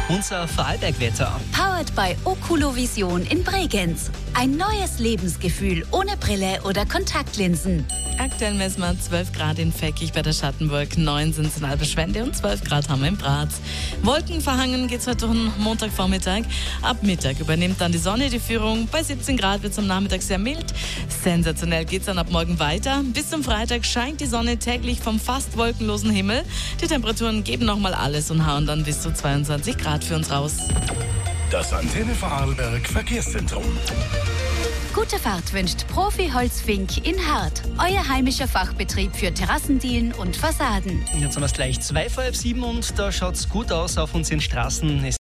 Unser Vorarlberg-Wetter. Powered by Oculovision in Bregenz. Ein neues Lebensgefühl ohne Brille oder Kontaktlinsen. Aktuell messen wir 12 Grad in Feckich bei der Schattenburg, 9 sind es in Alberschwende und 12 Grad haben wir in Braz. Wolkenverhangen geht es heute durch den Montagvormittag. Ab Mittag übernimmt dann die Sonne die Führung. Bei 17 Grad wird es am Nachmittag sehr mild. Sensationell geht es dann ab morgen weiter. Bis zum Freitag scheint die Sonne täglich vom fast wolkenlosen Himmel. Die Temperaturen geben nochmal alles und hauen dann bis zu 22 Grad für uns raus. Das Antenne Vorarlberg Verkehrszentrum. Gute Fahrt wünscht Profi Holzfink in Hart. Euer heimischer Fachbetrieb für Terrassendielen und Fassaden. Jetzt haben wir es gleich 6:02 und da schaut es gut aus auf unseren Straßen.